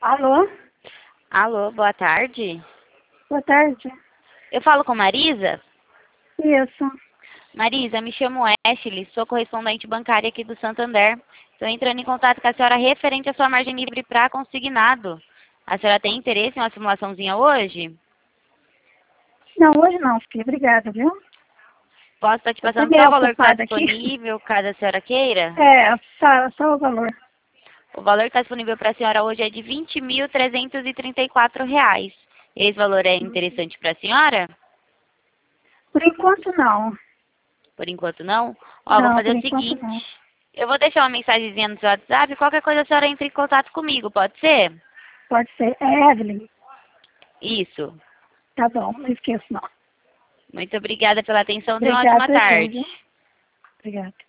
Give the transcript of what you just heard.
Alô? Alô, boa tarde. Boa tarde. Eu falo com Marisa? Isso. Marisa, me chamo Ashley, sou correspondente bancária aqui do Santander. Estou entrando em contato com a senhora referente à sua margem livre para consignado. A senhora tem interesse em uma simulaçãozinha hoje? Não, hoje não, filha. Obrigada, viu? Posso estar te Eu tô passando meio só o valor que está ocupada aqui. disponível, caso a senhora queira? É, só o valor. O valor que está disponível para a senhora hoje é de R$ 20.334. Esse valor é interessante para a senhora? Por enquanto, não. Por enquanto não? Ó, vou Não, fazer por o enquanto, seguinte. não. Eu vou deixar uma mensagenzinha no seu WhatsApp. Qualquer coisa a senhora entra em contato comigo, pode ser? Pode ser. É Evelyn. Isso. Tá bom, não esqueço, não. Muito obrigada pela atenção. Tenha uma ótima Obrigada, tarde. viu? Obrigada.